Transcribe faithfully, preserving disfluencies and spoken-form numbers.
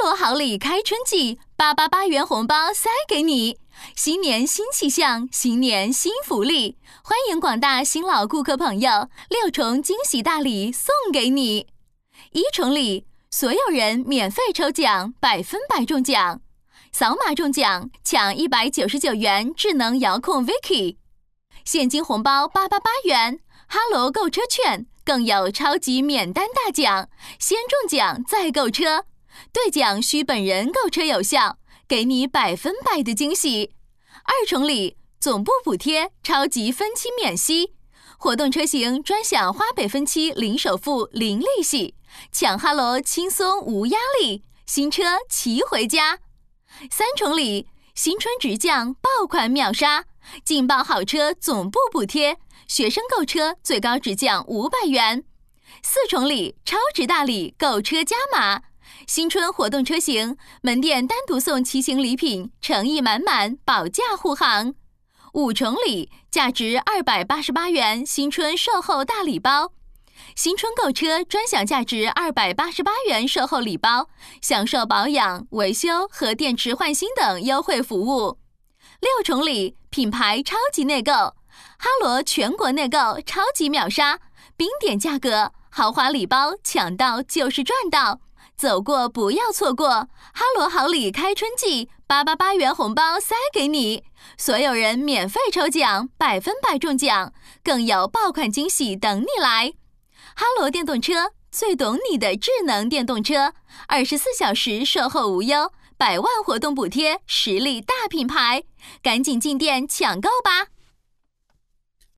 罗好礼开春季，八八八元红包塞给你！新年新气象，新年新福利，欢迎广大新老顾客朋友，六重惊喜大礼送给你。一重礼，所有人免费抽奖，百分百中奖。扫码中奖，抢一百九十九元智能遥控 Vicky， 现金红包八八八元，哈罗购车券，更有超级免单大奖，先中奖再购车，兑奖需本人购车有效，给你百分百的惊喜。二重礼，总部补贴，超级分期免息，活动车型专享花呗分期零首付零利息，抢哈罗轻松无压力，新车骑回家。三重礼，新春直降爆款秒杀，劲爆好车总部补贴，学生购车最高直降五百元。四重礼，超值大礼，购车加码，新春活动车型门店单独送骑行礼品，诚意满满，保驾护航。五重礼，价值二百八十八元新春售后大礼包，新春购车专享价值二百八十八元售后礼包，享受保养、维修和电池换新等优惠服务。六重礼，品牌超级内购，哈罗全国内购超级秒杀，冰点价格，豪华礼包抢到就是赚到，走过不要错过，哈罗好礼开春季，八八八元红包塞给你，所有人免费抽奖，百分百中奖，更有爆款惊喜等你来。哈罗电动车，最懂你的智能电动车，二十四小时售后无忧，百万活动补贴，实力大品牌，赶紧进店抢购吧！